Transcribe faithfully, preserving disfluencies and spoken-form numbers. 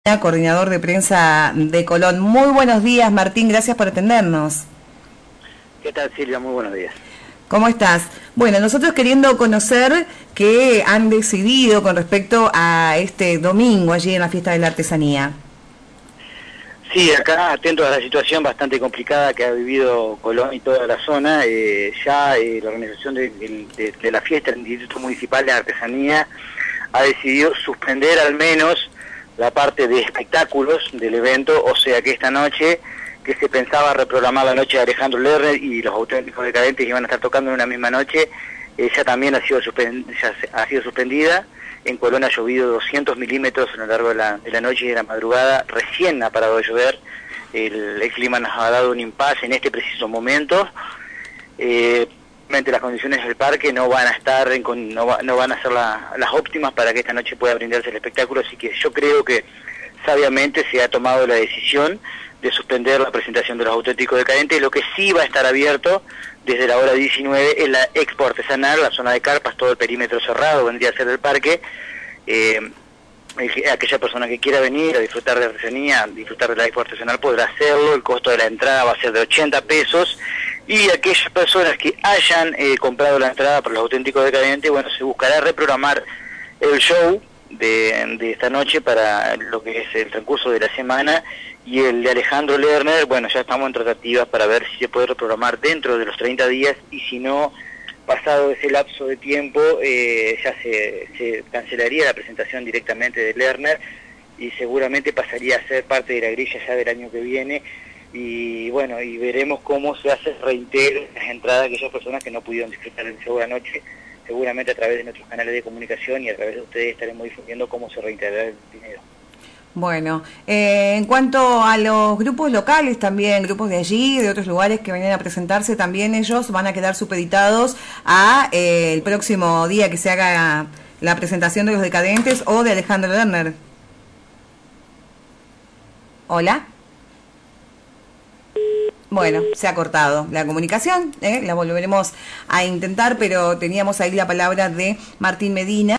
Coordinador de prensa de Colón. Muy buenos días, Martín, gracias por atendernos. ¿Qué tal, Silvia? Muy buenos días. ¿Cómo estás? Bueno, nosotros queriendo conocer qué han decidido con respecto a este domingo allí en la fiesta de la artesanía. Sí, acá atento a la situación bastante complicada que ha vivido Colón y toda la zona, eh, ya eh, la organización de, de, de la fiesta, el Instituto Municipal de Artesanía, ha decidido suspender al menos la parte de espectáculos del evento, o sea que esta noche, que se pensaba reprogramar la noche de Alejandro Lerner y los auténticos decadentes iban a estar tocando en una misma noche, eh, ya también ha sido, suspend ya ha sido suspendida. En Colón ha llovido doscientos milímetros a lo largo de la, de la noche y de la madrugada, recién ha parado de llover, el, el clima nos ha dado un impasse en este preciso momento. Eh, las condiciones del parque no van a estar en, no, va, no van a ser la, las óptimas para que esta noche pueda brindarse el espectáculo, así que yo creo que sabiamente se ha tomado la decisión de suspender la presentación de los auténticos decadentes. Lo que sí va a estar abierto desde la hora diecinueve es la expo artesanal, la zona de carpas, todo el perímetro cerrado vendría a ser el parque. Eh, aquella persona que quiera venir a disfrutar de artesanía, disfrutar de la expo artesanal podrá hacerlo. El costo de la entrada va a ser de ochenta pesos, y aquellas personas que hayan eh, comprado la entrada para los auténticos decadentes, bueno, se buscará reprogramar el show de, de esta noche para lo que es el transcurso de la semana, y el de Alejandro Lerner, bueno, ya estamos en tratativas para ver si se puede reprogramar dentro de los treinta días, y si no, pasado ese lapso de tiempo, eh, ya se, se cancelaría la presentación directamente de Lerner, y seguramente pasaría a ser parte de la grilla ya del año que viene. Y bueno, y veremos cómo se hace el reintegro de las entradas de aquellas personas que no pudieron disfrutar del show de la noche. Seguramente a través de nuestros canales de comunicación y a través de ustedes estaremos difundiendo cómo se reintegrará el dinero. Bueno, eh, en cuanto a los grupos locales también, grupos de allí, de otros lugares que vienen a presentarse, también ellos van a quedar supeditados a eh, el próximo día que se haga la presentación de los decadentes o de Alejandro Lerner. ¿Hola? Bueno, se ha cortado la comunicación, ¿eh? La volveremos a intentar, pero teníamos ahí la palabra de Martín Medina.